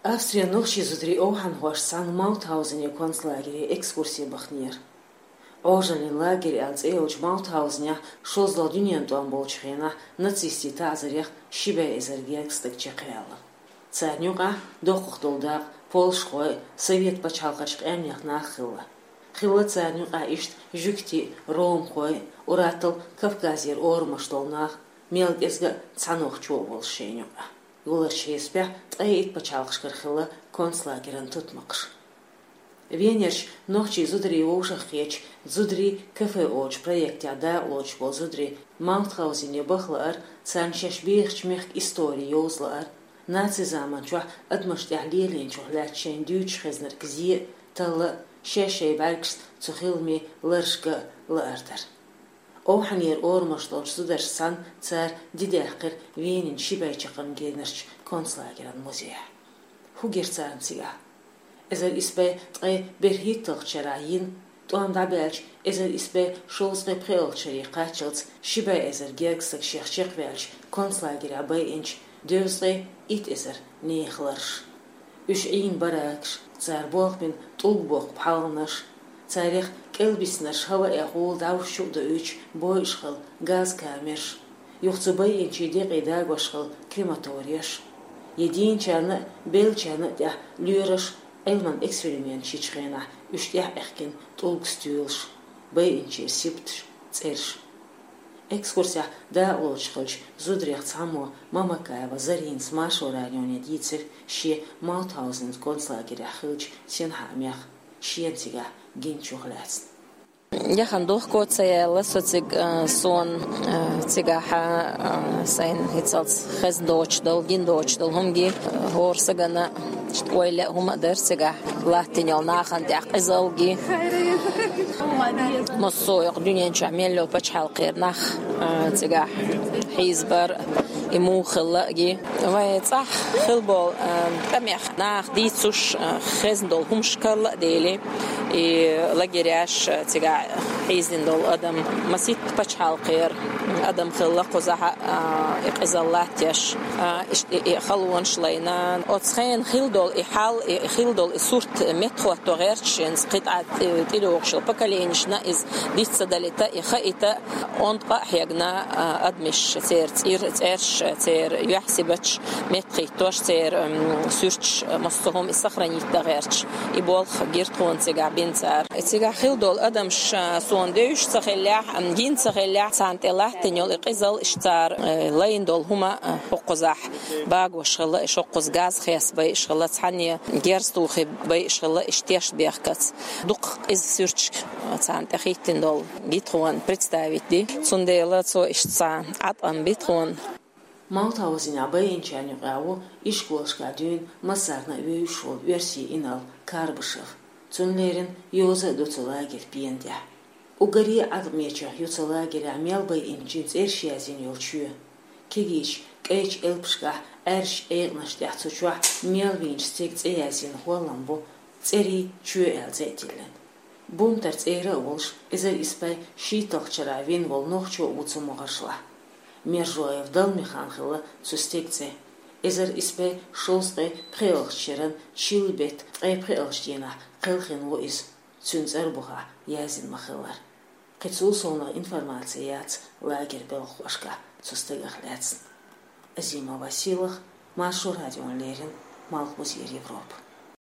Австрия нохчи зудри охан хош сан Маутхаузене концлагере экскурсия бахнер. Ожали лагерь алцеоч Маутхаузеня шозлал дюнентуан болчхена нацисти тазарях шибе эзергекстык чекела. Царнюга дохухдолдак Полшхой совет пачалкачк эмнях нахыла. Хилла царнюга ишт жюкти Ромхой уратыл Кавказер ормаштолнах мелкезга цанохчу болшенюга. Гуларчеспя тайт пачалкшкар хилла концлагерен тутмакш. Венерч нохчи зудри ошахеч зудри кафе оч проектя да оч бол зудри Маутхаузене бахлар цанчеш бехчмех истории йозлар наци заманчва адмаштя леленчу лячен дюч хезнер кзи тала шеше баркс цухилми ларшка лартер Оханер ормаштол судар сан цар дидехкер венин шибайчакан генерч концлагеран музея хугерцанцига Ezer isbe tre berhittelcherayin toam dabelch ezer isbe шолсре прелчери qachels shibe ezer gegsak shechchekvelch konslager abay inch dövsre it ezer nekhlarsh üç ein baraksh zarboq bin tulboq phalnash tsarikh kelbisnash hava ehol davshu da üç boyshkhal gaz kamersh yuxtsubay inch deqida goshkhal krematoriyash yedinchana belchana da lyurash Elman experiment chichena üstjah erken tolkstuurs bij inche sipt zersch Exkursia da lochkhalch zudrecht samo Mamakaeva Zarins Masho rajonie ditser she Mauthausen konslager khilch senhamach shienziga ginchuglats Jahan dochkotsayela sotsig son tsigaha sein hitzals khesdochdal gindochdal humgi horsagana Oyle huma dersiga latinol nahan taqizalgi Mosoyq dünyen chamelo pachhalqir nakh tsiga hizbar imu khallagi va tsah khilbol tamikh nakh ditsush khesndol humshkal deli lageriash tsiga hizindol adam masit pachhalqir adam khalla qozaha iqizallatish khalwan shlayna otsxen khildol ihal khildol surt metro torerchens qit'at tiloqshil pokolenishna iz ditsadalita ikhaita onqa hyagna admish tser tser yahsibach metri tosh tser surch mostohom isakranit tagerch ibol girtqon tsiga bintsar tsiga khildol adam sondeush tsakhlah gin tsakhlah santelah tenol iqizal ishtar layndol huma huqozah bagwash khalla shoqoz gaz khas bay ishkhalla tsania gerstuhi bay ishkhalla ishtesh byakhkats duq iz surch santakhitindol gitqon представить цундела цо ишца атам битхон Mauthausen abayinchani qawo ishkolshka dün masarna üyüşol versi inal karbışov цунлерин yoza dotsolager piendya Ugari admecha yotsolager amelbay inchins ershiyazin yolchu kegich kech elpshka ersh egnashtya tsuchwa melvinch tsegtseyazin holambo tseri chu elzetilen Bumtar tsera olsh ezer ispay shitoqchara vin volnoqcho utsumoqashla Merjoyev dal mekhankhila sustektse ezer ispay sholsqe preoqchiran chilbet preoqchina qilkhin lois tsunzerbuha yazin makhilar qitsul sona informatsiyat lager belkhwashka sustegakhlats Azima Vasilov Masho Radio Lerin Malkhuzier Европа